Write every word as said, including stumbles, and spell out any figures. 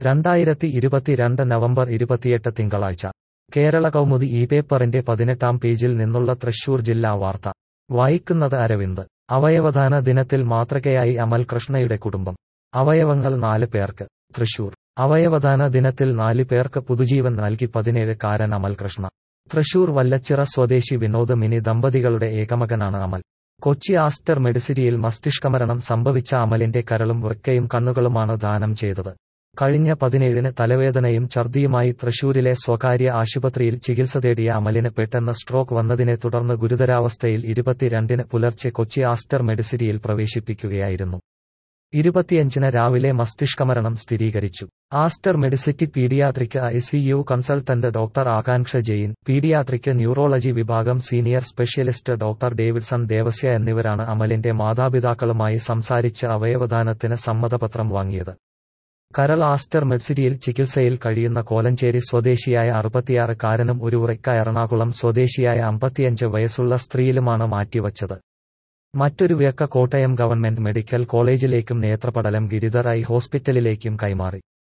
രണ്ടായിരത്തി ഇരുപത്തിരണ്ട് നവംബർ ഇരുപത്തിയെട്ട് തിങ്കളാഴ്ച കേരള കൗമുദി ഈ പേപ്പറിന്റെ പതിനെട്ടാം പേജിൽ നിന്നുള്ള തൃശൂർ ജില്ലാ വാർത്ത വായിക്കുന്നത് അരവിന്ദ്. അവയവദാന ദിനത്തിൽ മാതൃകയായി അമൽ കൃഷ്ണയുടെ കുടുംബം. അവയവങ്ങൾ നാല് പേർക്ക്. തൃശൂർ അവയവദാന ദിനത്തിൽ നാല് പേർക്ക് പുതുജീവൻ നൽകി പതിനേഴുകാരൻ അമൽ കൃഷ്ണ. തൃശൂർ വല്ലച്ചിറ സ്വദേശി വിനോദ് മിനി ദമ്പതികളുടെ ഏകമകനാണ് അമൽ. കൊച്ചി ആസ്റ്റർ മെഡിസിറ്റിയിൽ മസ്തിഷ്കമരണം സംഭവിച്ച അമലിന്റെ കരളും വൃക്കയും കണ്ണുകളുമാണ് ദാനം ചെയ്തത്. കഴിഞ്ഞ പതിനേഴിന് തലവേദനയും ഛർദിയുമായി തൃശൂരിലെ സ്വകാര്യ ആശുപത്രിയിൽ ചികിത്സ തേടിയ അമലിന് പെട്ടെന്ന് സ്ട്രോക്ക് വന്നതിനെ തുടർന്ന് ഗുരുതരാവസ്ഥയിൽ ഇരുപത്തിരണ്ടിന് പുലർച്ചെ കൊച്ചി ആസ്റ്റർ മെഡിസിറ്റിയിൽ പ്രവേശിപ്പിക്കുകയായിരുന്നു. ഇരുപത്തിയഞ്ചിന് രാവിലെ മസ്തിഷ്കമരണം സ്ഥിരീകരിച്ചു. Aster Medicity paediatric I C U consultant doctor Akanksha Jain, paediatric neurology വിഭാഗം senior specialist doctor Davidson Devasya എന്നിവരാണ് അമലിന്റെ മാതാപിതാക്കളുമായി സംസാരിച്ച് അവയവദാനത്തിന് സമ്മതപത്രം വാങ്ങിയത്. കരൾ ആസ്റ്റർ മെഡിസിറ്റിയിൽ ചികിത്സയിൽ കഴിയുന്ന കോലഞ്ചേരി സ്വദേശിയായ അറുപത്തിയാറുകാരനും ഒരു വൃക്ക എറണാകുളം സ്വദേശിയായ അമ്പത്തിയഞ്ച് വയസ്സുള്ള സ്ത്രീയിലുമാണ് മാറ്റിവച്ചത്. മറ്റൊരു വൃക്ക കോട്ടയം ഗവൺമെന്റ് മെഡിക്കൽ കോളേജിലേക്കും നേത്രപടലം ഗിരിധർ ഐ ഹോസ്പിറ്റലിലേക്കും കൈമാറി.